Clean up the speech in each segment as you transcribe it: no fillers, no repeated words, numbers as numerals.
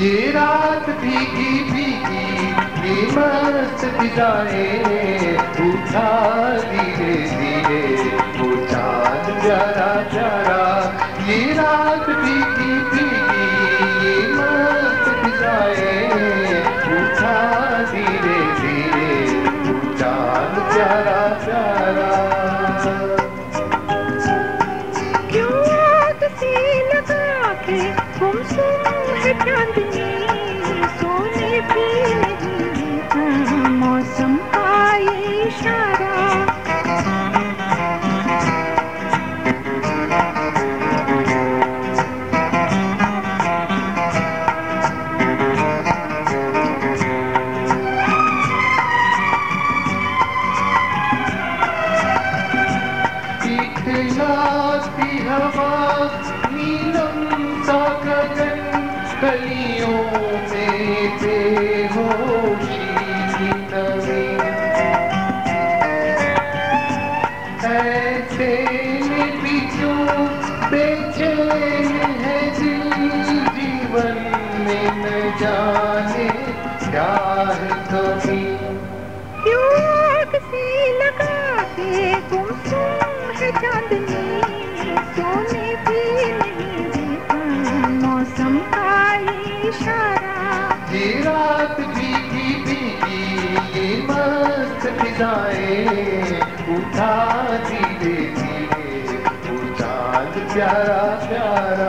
ये रात भीगी भीगी ये मस्त फिजाएं, उठा धीरे धीरे वो चाँद प्यारा प्यारा। ये रात भीगी भीगी ये मस्त फिजाएं, उठा धीरे धीरे वो चाँद प्यारा प्यारा। क्यों आग सी लगा के गुमसुम है चांदनी, सोने भी नहीं देता मौसम का ये इशारा। इखलासी हवा नीलम सा गगन, कलियों में बेहोशी की नमी। ऐसे में भी क्यों बेचैन है दिल, जीवन में न जाने क्या है कमी। क्यों आग सी लगा के गुमसुम है चांदनी, सोने भी नहीं देता मौसम का ये इशारा। ये रात भीगी भीगी ये मस्त फिजाएं, उठा धीरे धीरे वो चाँद प्यारा प्यारा।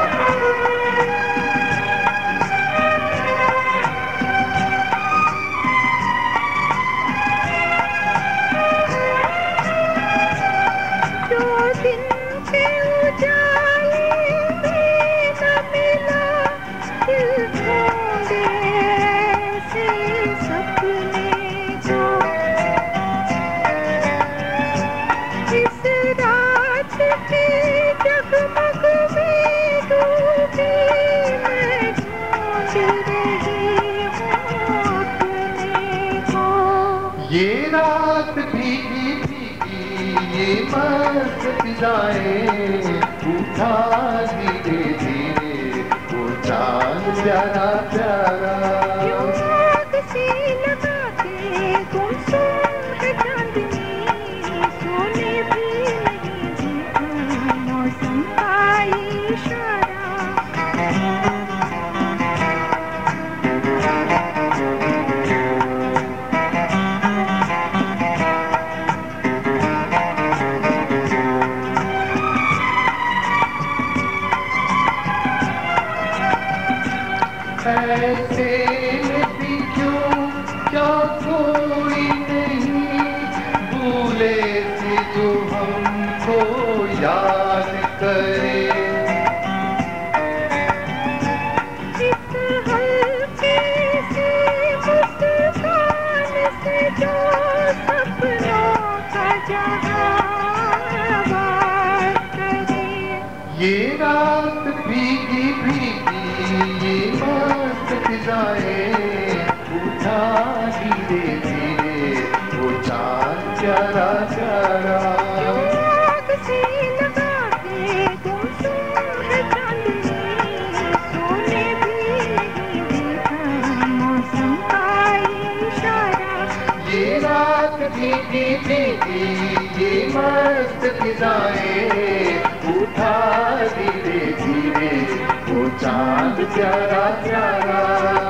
ये रात भीगी भीगी ये मस्त फिजाएं, उठा धीरे धीरे वो चाँद प्यारा प्यारा। आग सी लगा के गुमसुम है चांदनी, सोने भी नहीं देता मौसम का ये इशारा। ऐसे में भी क्यों क्या कोई नहीं भूले से जो हमको याद करे। इस हल्के से मुस्कान से जो सपनों का जहां बात करे। ये रात भीगी भीगी ये मस्त फिजाएं, उठा धीरे धीरे वो चाँद प्यारा प्यारा। आग सी लगा के गुमसुम है चांदनी, सोने भी नहीं देता मौसम का ये इशारा। ये रात भीगी भीगी ये मस्त फिजाएं, उठा धीरे धीरे वो चाँद प्यारा प्यारा।